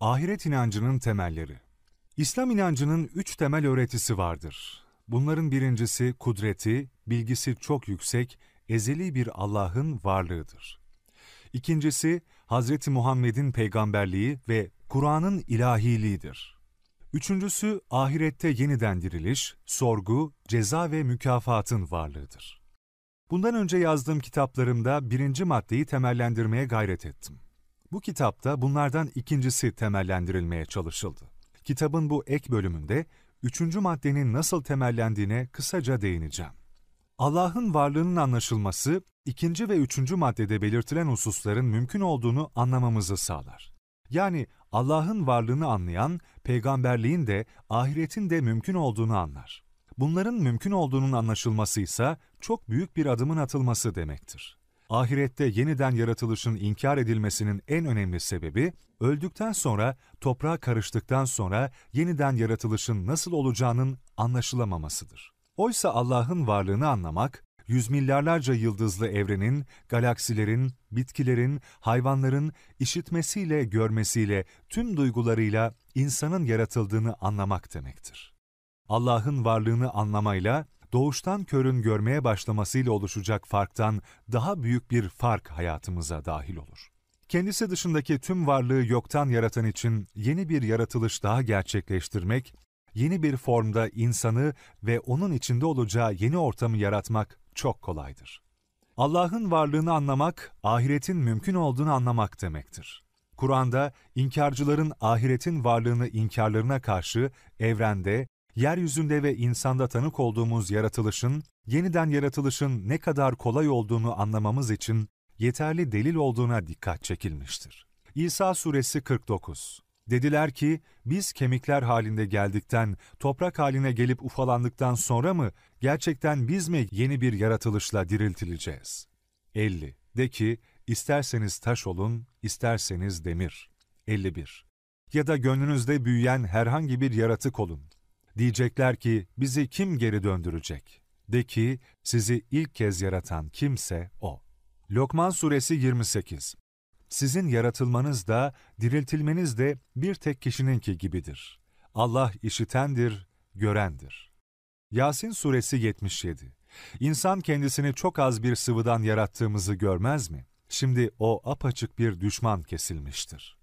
Ahiret inancının temelleri. İslam inancının 3 temel öğretisi vardır. Bunların birincisi kudreti, bilgisi çok yüksek, ezeli bir Allah'ın varlığıdır. İkincisi Hz. Muhammed'in peygamberliği ve Kur'an'ın ilahiliğidir. Üçüncüsü ahirette yeniden diriliş, sorgu, ceza ve mükafatın varlığıdır. Bundan önce yazdığım kitaplarımda birinci maddeyi temellendirmeye gayret ettim. Bu kitapta bunlardan ikincisi temellendirilmeye çalışıldı. Kitabın bu ek bölümünde üçüncü maddenin nasıl temellendiğine kısaca değineceğim. Allah'ın varlığının anlaşılması, ikinci ve üçüncü maddede belirtilen hususların mümkün olduğunu anlamamızı sağlar. Yani Allah'ın varlığını anlayan, peygamberliğin de, ahiretin de mümkün olduğunu anlar. Bunların mümkün olduğunun anlaşılması ise çok büyük bir adımın atılması demektir. Ahirette yeniden yaratılışın inkar edilmesinin en önemli sebebi, öldükten sonra, toprağa karıştıktan sonra yeniden yaratılışın nasıl olacağının anlaşılamamasıdır. Oysa Allah'ın varlığını anlamak, yüz milyarlarca yıldızlı evrenin, galaksilerin, bitkilerin, hayvanların işitmesiyle, görmesiyle, tüm duygularıyla insanın yaratıldığını anlamak demektir. Allah'ın varlığını anlamayla, doğuştan körün görmeye başlamasıyla oluşacak farktan daha büyük bir fark hayatımıza dahil olur. Kendisi dışındaki tüm varlığı yoktan yaratan için yeni bir yaratılış daha gerçekleştirmek, yeni bir formda insanı ve onun içinde olacağı yeni ortamı yaratmak çok kolaydır. Allah'ın varlığını anlamak, ahiretin mümkün olduğunu anlamak demektir. Kur'an'da inkarcıların ahiretin varlığını inkarlarına karşı evrende, yeryüzünde ve insanda tanık olduğumuz yaratılışın, yeniden yaratılışın ne kadar kolay olduğunu anlamamız için yeterli delil olduğuna dikkat çekilmiştir. İsa suresi 49. Dediler ki, biz kemikler halinde geldikten, toprak haline gelip ufalandıktan sonra mı, gerçekten biz mi yeni bir yaratılışla diriltileceğiz? 50. De ki, isterseniz taş olun, isterseniz demir. 51. Ya da gönlünüzde büyüyen herhangi bir yaratık olun. Diyecekler ki, bizi kim geri döndürecek? De ki, sizi ilk kez yaratan kimse O. Lokman suresi 28. Sizin yaratılmanız da, diriltilmeniz de bir tek kişininki gibidir. Allah işitendir, görendir. Yasin suresi 77. İnsan kendisini çok az bir sıvıdan yarattığımızı görmez mi? Şimdi o apaçık bir düşman kesilmiştir.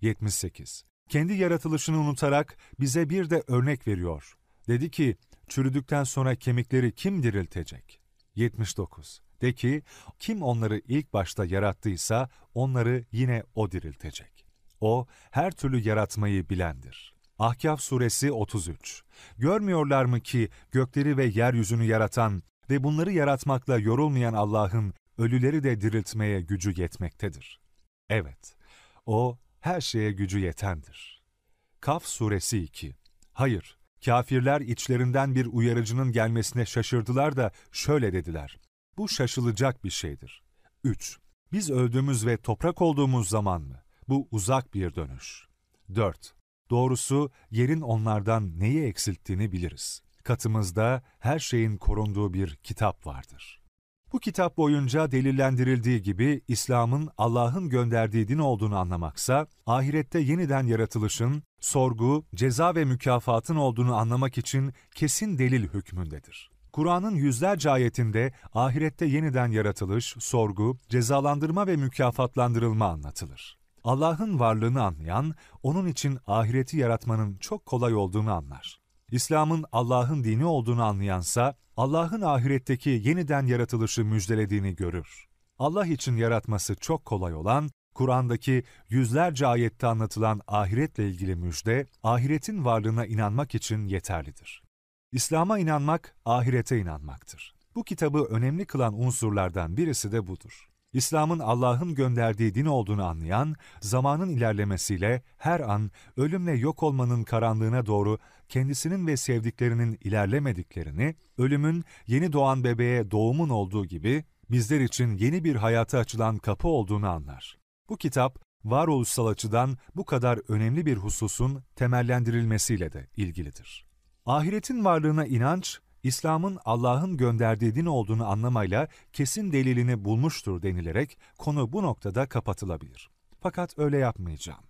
78. Kendi yaratılışını unutarak bize bir de örnek veriyor. Dedi ki, çürüdükten sonra kemikleri kim diriltecek? 79. De ki, kim onları ilk başta yarattıysa onları yine O diriltecek. O, her türlü yaratmayı bilendir. Ahkaf suresi 33. Görmüyorlar mı ki gökleri ve yeryüzünü yaratan ve bunları yaratmakla yorulmayan Allah'ın ölüleri de diriltmeye gücü yetmektedir. Evet, O her şeye gücü yetendir. Kaf suresi 2. Hayır, kâfirler içlerinden bir uyarıcının gelmesine şaşırdılar da şöyle dediler. Bu şaşılacak bir şeydir. 3. Biz öldüğümüz ve toprak olduğumuz zaman mı? Bu uzak bir dönüş. 4. Doğrusu yerin onlardan neyi eksilttiğini biliriz. Katımızda her şeyin korunduğu bir kitap vardır. Bu kitap boyunca delillendirildiği gibi İslam'ın Allah'ın gönderdiği din olduğunu anlamaksa, ahirette yeniden yaratılışın, sorgu, ceza ve mükafatın olduğunu anlamak için kesin delil hükmündedir. Kur'an'ın yüzlerce ayetinde ahirette yeniden yaratılış, sorgu, cezalandırma ve mükafatlandırılma anlatılır. Allah'ın varlığını anlayan, onun için ahireti yaratmanın çok kolay olduğunu anlar. İslam'ın Allah'ın dini olduğunu anlayansa, Allah'ın ahiretteki yeniden yaratılışı müjdelediğini görür. Allah için yaratması çok kolay olan, Kur'an'daki yüzlerce ayette anlatılan ahiretle ilgili müjde, ahiretin varlığına inanmak için yeterlidir. İslam'a inanmak, ahirete inanmaktır. Bu kitabı önemli kılan unsurlardan birisi de budur. İslam'ın Allah'ın gönderdiği din olduğunu anlayan, zamanın ilerlemesiyle her an ölümle yok olmanın karanlığına doğru kendisinin ve sevdiklerinin ilerlemediklerini, ölümün yeni doğan bebeğe doğumun olduğu gibi bizler için yeni bir hayata açılan kapı olduğunu anlar. Bu kitap, varoluşsal açıdan bu kadar önemli bir hususun temellendirilmesiyle de ilgilidir. Ahiretin varlığına inanç, İslam'ın Allah'ın gönderdiği din olduğunu anlamayla kesin delilini bulmuştur denilerek konu bu noktada kapatılabilir. Fakat öyle yapmayacağım.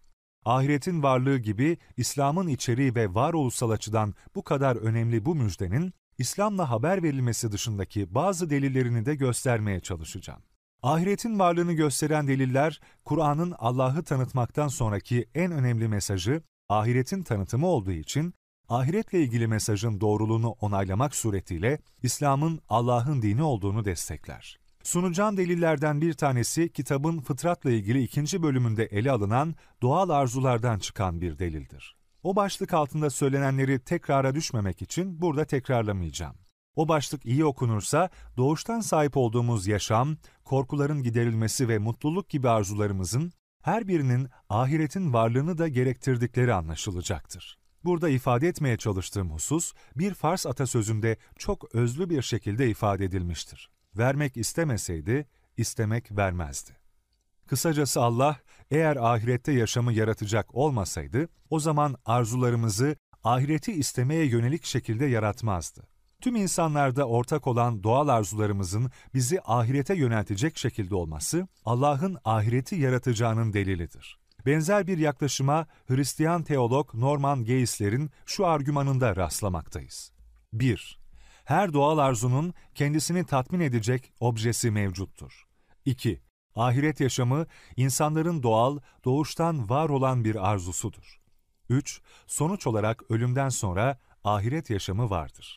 Ahiretin varlığı gibi İslam'ın içeriği ve varoluşsal açıdan bu kadar önemli bu müjdenin, İslam'la haber verilmesi dışındaki bazı delillerini de göstermeye çalışacağım. Ahiretin varlığını gösteren deliller, Kur'an'ın Allah'ı tanıtmaktan sonraki en önemli mesajı, ahiretin tanıtımı olduğu için, ahiretle ilgili mesajın doğruluğunu onaylamak suretiyle İslam'ın Allah'ın dini olduğunu destekler. Sunacağım delillerden bir tanesi, kitabın fıtratla ilgili 2. bölümünde ele alınan doğal arzulardan çıkan bir delildir. O başlık altında söylenenleri tekrara düşmemek için burada tekrarlamayacağım. O başlık iyi okunursa, doğuştan sahip olduğumuz yaşam, korkuların giderilmesi ve mutluluk gibi arzularımızın, her birinin ahiretin varlığını da gerektirdikleri anlaşılacaktır. Burada ifade etmeye çalıştığım husus, bir Fars atasözünde çok özlü bir şekilde ifade edilmiştir. Vermek istemeseydi, istemek vermezdi. Kısacası Allah, eğer ahirette yaşamı yaratacak olmasaydı, o zaman arzularımızı ahireti istemeye yönelik şekilde yaratmazdı. Tüm insanlarda ortak olan doğal arzularımızın bizi ahirete yöneltecek şekilde olması, Allah'ın ahireti yaratacağının delilidir. Benzer bir yaklaşıma Hristiyan teolog Norman Geisler'in şu argümanında rastlamaktayız. 1. Her doğal arzunun kendisini tatmin edecek objesi mevcuttur. 2. Ahiret yaşamı, insanların doğal, doğuştan var olan bir arzusudur. 3. Sonuç olarak ölümden sonra ahiret yaşamı vardır.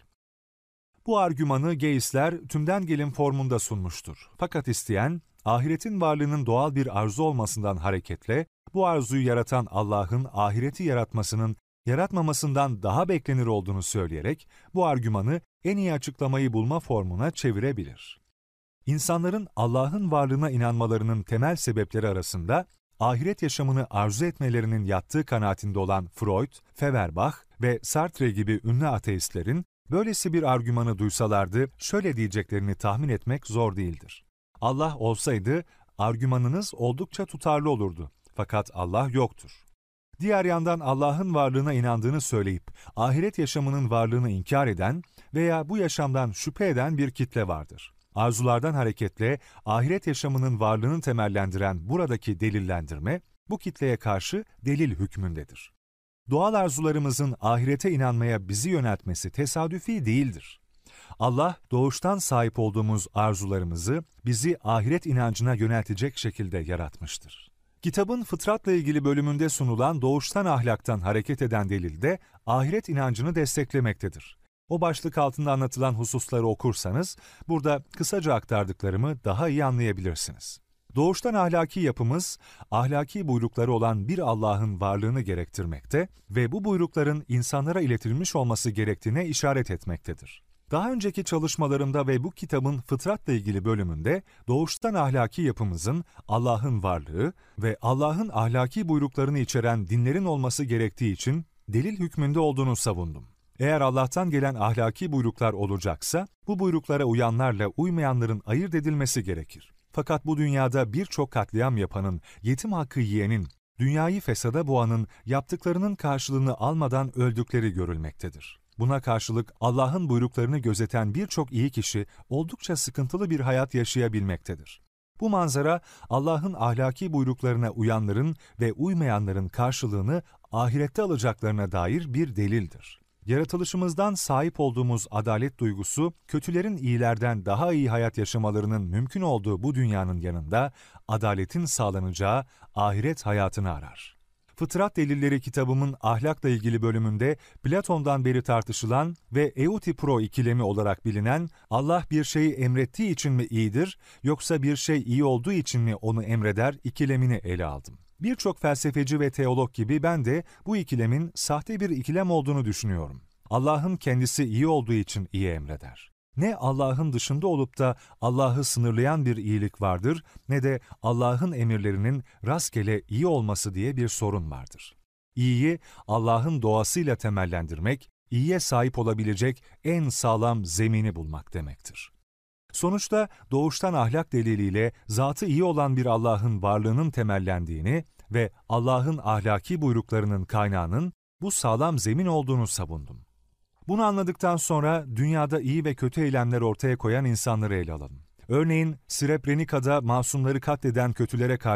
Bu argümanı Geisler tümden gelim formunda sunmuştur. Fakat isteyen, ahiretin varlığının doğal bir arzu olmasından hareketle, bu arzuyu yaratan Allah'ın ahireti yaratmasının yaratmamasından daha beklenir olduğunu söyleyerek, bu argümanı en iyi açıklamayı bulma formuna çevirebilir. İnsanların Allah'ın varlığına inanmalarının temel sebepleri arasında, ahiret yaşamını arzu etmelerinin yattığı kanaatinde olan Freud, Feuerbach ve Sartre gibi ünlü ateistlerin, böylesi bir argümanı duysalardı, şöyle diyeceklerini tahmin etmek zor değildir. Allah olsaydı, argümanınız oldukça tutarlı olurdu. Fakat Allah yoktur. Diğer yandan Allah'ın varlığına inandığını söyleyip, ahiret yaşamının varlığını inkar eden veya bu yaşamdan şüphe eden bir kitle vardır. Arzulardan hareketle, ahiret yaşamının varlığını temellendiren buradaki delillendirme, bu kitleye karşı delil hükmündedir. Doğal arzularımızın ahirete inanmaya bizi yöneltmesi tesadüfi değildir. Allah, doğuştan sahip olduğumuz arzularımızı bizi ahiret inancına yöneltecek şekilde yaratmıştır. Kitabın fıtratla ilgili bölümünde sunulan doğuştan ahlaktan hareket eden delil de ahiret inancını desteklemektedir. O başlık altında anlatılan hususları okursanız, burada kısaca aktardıklarımı daha iyi anlayabilirsiniz. Doğuştan ahlaki yapımız, ahlaki buyrukları olan bir Allah'ın varlığını gerektirmekte ve bu buyrukların insanlara iletilmiş olması gerektiğine işaret etmektedir. Daha önceki çalışmalarımda ve bu kitabın fıtratla ilgili bölümünde doğuştan ahlaki yapımızın Allah'ın varlığı ve Allah'ın ahlaki buyruklarını içeren dinlerin olması gerektiği için delil hükmünde olduğunu savundum. Eğer Allah'tan gelen ahlaki buyruklar olacaksa, bu buyruklara uyanlarla uymayanların ayırt edilmesi gerekir. Fakat bu dünyada birçok katliam yapanın, yetim hakkı yiyenin, dünyayı fesada boğanın yaptıklarının karşılığını almadan öldükleri görülmektedir. Buna karşılık Allah'ın buyruklarını gözeten birçok iyi kişi oldukça sıkıntılı bir hayat yaşayabilmektedir. Bu manzara Allah'ın ahlaki buyruklarına uyanların ve uymayanların karşılığını ahirette alacaklarına dair bir delildir. Yaratılışımızdan sahip olduğumuz adalet duygusu, kötülerin iyilerden daha iyi hayat yaşamalarının mümkün olduğu bu dünyanın yanında adaletin sağlanacağı ahiret hayatını arar. Fıtrat Delilleri kitabımın ahlakla ilgili bölümünde Platon'dan beri tartışılan ve Eutipro ikilemi olarak bilinen Allah bir şeyi emrettiği için mi iyidir yoksa bir şey iyi olduğu için mi onu emreder ikilemini ele aldım. Birçok felsefeci ve teolog gibi ben de bu ikilemin sahte bir ikilem olduğunu düşünüyorum. Allah'ın kendisi iyi olduğu için iyi emreder. Ne Allah'ın dışında olup da Allah'ı sınırlayan bir iyilik vardır, ne de Allah'ın emirlerinin rastgele iyi olması diye bir sorun vardır. İyiyi Allah'ın doğasıyla temellendirmek, iyiye sahip olabilecek en sağlam zemini bulmak demektir. Sonuçta doğuştan ahlak deliliyle zatı iyi olan bir Allah'ın varlığının temellendiğini ve Allah'ın ahlaki buyruklarının kaynağının bu sağlam zemin olduğunu savundum. Bunu anladıktan sonra dünyada iyi ve kötü eylemler ortaya koyan insanları ele alalım. Örneğin Srebrenica'da masumları katleden kötülere karşı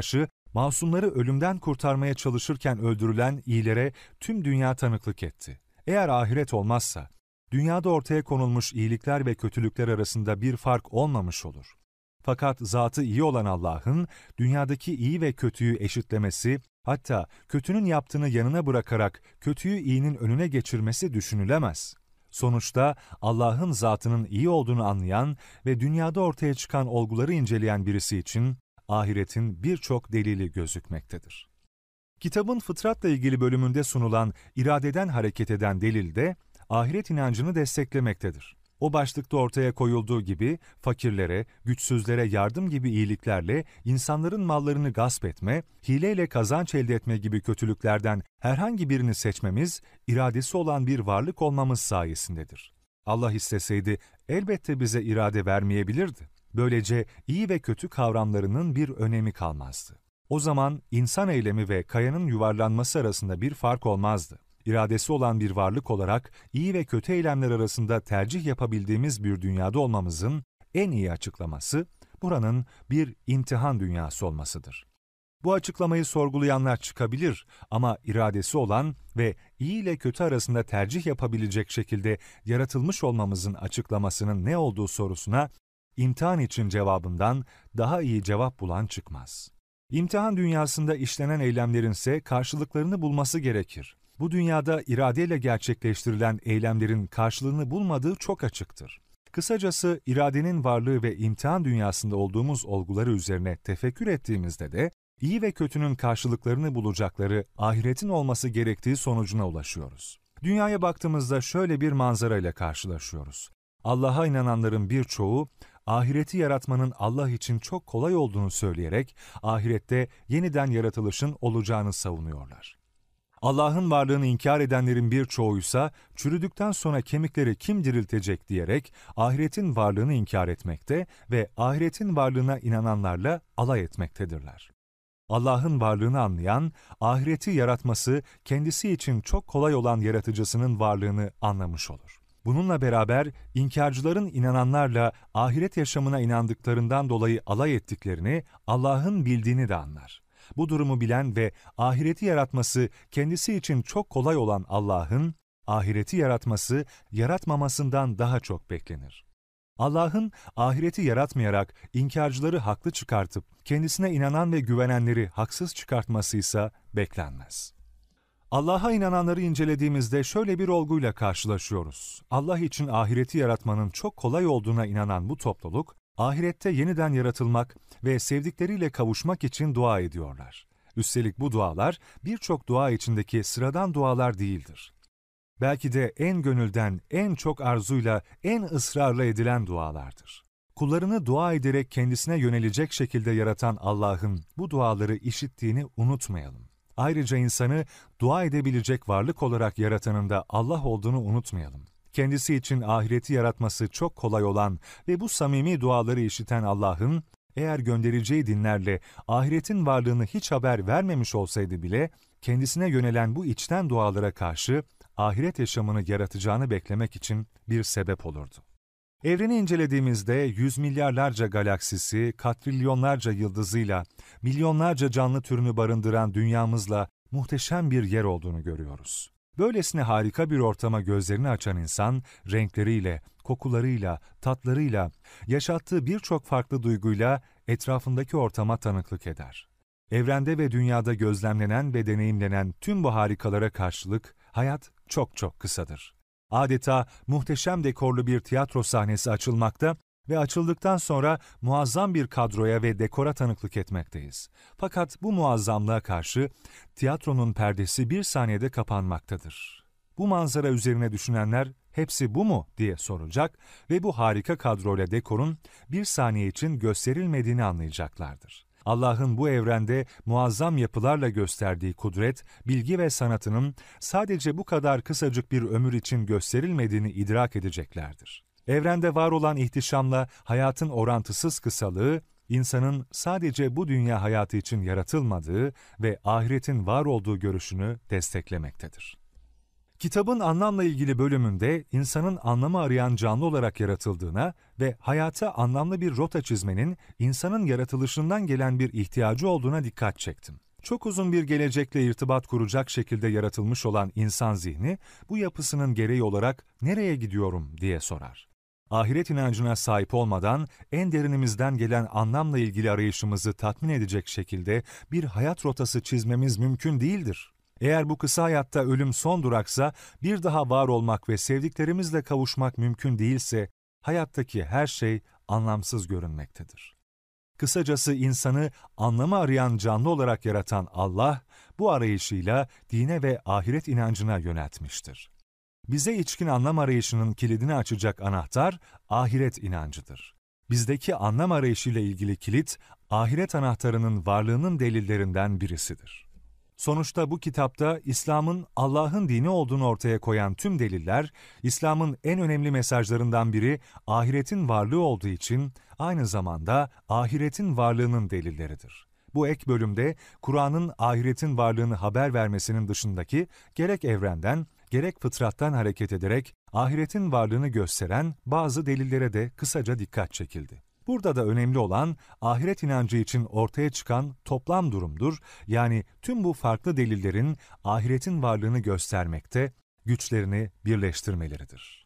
Masumları ölümden kurtarmaya çalışırken öldürülen iyilere tüm dünya tanıklık etti. Eğer ahiret olmazsa, dünyada ortaya konulmuş iyilikler ve kötülükler arasında bir fark olmamış olur. Fakat zatı iyi olan Allah'ın dünyadaki iyi ve kötüyü eşitlemesi, hatta kötünün yaptığını yanına bırakarak kötüyü iyinin önüne geçirmesi düşünülemez. Sonuçta Allah'ın zatının iyi olduğunu anlayan ve dünyada ortaya çıkan olguları inceleyen birisi için ahiretin birçok delili gözükmektedir. Kitabın fıtratla ilgili bölümünde sunulan iradeden hareket eden delil de ahiret inancını desteklemektedir. O başlıkta ortaya koyulduğu gibi fakirlere, güçsüzlere yardım gibi iyiliklerle insanların mallarını gasp etme, hileyle kazanç elde etme gibi kötülüklerden herhangi birini seçmemiz, iradesi olan bir varlık olmamız sayesindedir. Allah isteseydi elbette bize irade vermeyebilirdi. Böylece iyi ve kötü kavramlarının bir önemi kalmazdı. O zaman insan eylemi ve kayanın yuvarlanması arasında bir fark olmazdı. İradesi olan bir varlık olarak iyi ve kötü eylemler arasında tercih yapabildiğimiz bir dünyada olmamızın en iyi açıklaması, buranın bir imtihan dünyası olmasıdır. Bu açıklamayı sorgulayanlar çıkabilir ama iradesi olan ve iyi ile kötü arasında tercih yapabilecek şekilde yaratılmış olmamızın açıklamasının ne olduğu sorusuna, imtihan için cevabından daha iyi cevap bulan çıkmaz. İmtihan dünyasında işlenen eylemlerin ise karşılıklarını bulması gerekir. Bu dünyada iradeyle gerçekleştirilen eylemlerin karşılığını bulmadığı çok açıktır. Kısacası iradenin varlığı ve imtihan dünyasında olduğumuz olguları üzerine tefekkür ettiğimizde de iyi ve kötünün karşılıklarını bulacakları ahiretin olması gerektiği sonucuna ulaşıyoruz. Dünyaya baktığımızda şöyle bir manzarayla karşılaşıyoruz. Allah'a inananların birçoğu, ahireti yaratmanın Allah için çok kolay olduğunu söyleyerek ahirette yeniden yaratılışın olacağını savunuyorlar. Allah'ın varlığını inkar edenlerin birçoğuysa çürüdükten sonra kemikleri kim diriltecek diyerek ahiretin varlığını inkar etmekte ve ahiretin varlığına inananlarla alay etmektedirler. Allah'ın varlığını anlayan, ahireti yaratması kendisi için çok kolay olan yaratıcısının varlığını anlamış olur. Bununla beraber inkarcıların inananlarla ahiret yaşamına inandıklarından dolayı alay ettiklerini Allah'ın bildiğini de anlar. Bu durumu bilen ve ahireti yaratması kendisi için çok kolay olan Allah'ın, ahireti yaratması yaratmamasından daha çok beklenir. Allah'ın ahireti yaratmayarak inkarcıları haklı çıkartıp kendisine inanan ve güvenenleri haksız çıkartması ise beklenmez. Allah'a inananları incelediğimizde şöyle bir olguyla karşılaşıyoruz. Allah için ahireti yaratmanın çok kolay olduğuna inanan bu topluluk, ahirette yeniden yaratılmak ve sevdikleriyle kavuşmak için dua ediyorlar. Üstelik bu dualar birçok dua içindeki sıradan dualar değildir. Belki de en gönülden, en çok arzuyla, en ısrarla edilen dualardır. Kullarını dua ederek kendisine yönelecek şekilde yaratan Allah'ın bu duaları işittiğini unutmayalım. Ayrıca insanı dua edebilecek varlık olarak yaratanın da Allah olduğunu unutmayalım. Kendisi için ahireti yaratması çok kolay olan ve bu samimi duaları işiten Allah'ın, eğer göndereceği dinlerle ahiretin varlığını hiç haber vermemiş olsaydı bile, kendisine yönelen bu içten dualara karşı ahiret yaşamını yaratacağını beklemek için bir sebep olurdu. Evreni incelediğimizde yüz milyarlarca galaksisi, katrilyonlarca yıldızıyla, milyonlarca canlı türünü barındıran dünyamızla muhteşem bir yer olduğunu görüyoruz. Böylesine harika bir ortama gözlerini açan insan, renkleriyle, kokularıyla, tatlarıyla, yaşattığı birçok farklı duyguyla etrafındaki ortama tanıklık eder. Evrende ve dünyada gözlemlenen ve deneyimlenen tüm bu harikalara karşılık, hayat çok çok kısadır. Adeta muhteşem dekorlu bir tiyatro sahnesi açılmakta ve açıldıktan sonra muazzam bir kadroya ve dekora tanıklık etmekteyiz. Fakat bu muazzamlığa karşı tiyatronun perdesi bir saniyede kapanmaktadır. Bu manzara üzerine düşünenler hepsi bu mu diye soracak ve bu harika kadroyla dekorun bir saniye için gösterilmediğini anlayacaklardır. Allah'ın bu evrende muazzam yapılarla gösterdiği kudret, bilgi ve sanatının sadece bu kadar kısacık bir ömür için gösterilmediğini idrak edeceklerdir. Evrende var olan ihtişamla hayatın orantısız kısalığı, insanın sadece bu dünya hayatı için yaratılmadığı ve ahiretin var olduğu görüşünü desteklemektedir. Kitabın anlamla ilgili bölümünde insanın anlamı arayan canlı olarak yaratıldığına ve hayata anlamlı bir rota çizmenin insanın yaratılışından gelen bir ihtiyacı olduğuna dikkat çektim. Çok uzun bir gelecekle irtibat kuracak şekilde yaratılmış olan insan zihni, bu yapısının gereği olarak "nereye gidiyorum?" diye sorar. Ahiret inancına sahip olmadan en derinimizden gelen anlamla ilgili arayışımızı tatmin edecek şekilde bir hayat rotası çizmemiz mümkün değildir. Eğer bu kısa hayatta ölüm son duraksa, bir daha var olmak ve sevdiklerimizle kavuşmak mümkün değilse, hayattaki her şey anlamsız görünmektedir. Kısacası insanı anlamı arayan canlı olarak yaratan Allah, bu arayışıyla dine ve ahiret inancına yöneltmiştir. Bize içkin anlam arayışının kilidini açacak anahtar, ahiret inancıdır. Bizdeki anlam arayışıyla ilgili kilit, ahiret anahtarının varlığının delillerinden birisidir. Sonuçta bu kitapta İslam'ın Allah'ın dini olduğunu ortaya koyan tüm deliller, İslam'ın en önemli mesajlarından biri ahiretin varlığı olduğu için aynı zamanda ahiretin varlığının delilleridir. Bu ek bölümde Kur'an'ın ahiretin varlığını haber vermesinin dışındaki gerek evrenden, gerek fıtrattan hareket ederek ahiretin varlığını gösteren bazı delillere de kısaca dikkat çekildi. Burada da önemli olan ahiret inancı için ortaya çıkan toplam durumdur. Yani tüm bu farklı delillerin ahiretin varlığını göstermekte, güçlerini birleştirmeleridir.